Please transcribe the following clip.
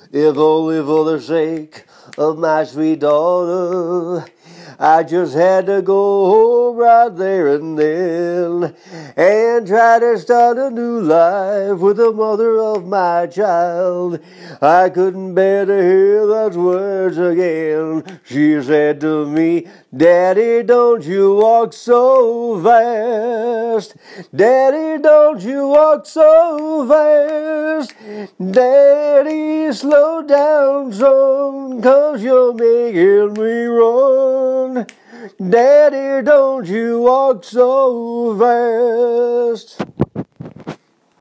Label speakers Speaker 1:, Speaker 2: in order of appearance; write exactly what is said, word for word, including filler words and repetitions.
Speaker 1: If only for the sake of my sweet daughter. I just had to go home right there and then and try to start a new life with the mother of my child. I couldn't bear to hear those words again. She said to me, Daddy, don't you walk so fast. Daddy, don't you walk so fast. Daddy, slow down son, 'cause you're making me run. Daddy, don't you walk so fast.